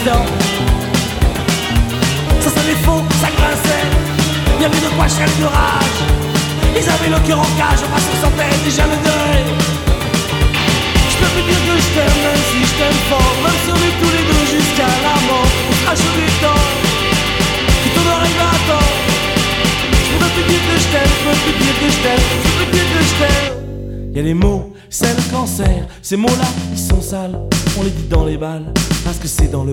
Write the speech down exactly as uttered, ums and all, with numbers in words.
dents. Ça sonnait faux, ça grinçait, y avait de quoi chialer de rage. Ils avaient le cœur en cage, enfin se sentait déjà le deuil. Je peux plus dire que je t'aime, même si je t'aime fort. Même si on est tous les deux jusqu'à la mort, on sera chaud du temps, que ton oreille m'attend. Je peux plus dire que je t'aime, je peux plus dire que je t'aime, je peux plus dire que je t'aime. Y'a les mots, c'est le cancer, ces mots-là, ils sont sales. On les dit dans les balles, parce que c'est dans le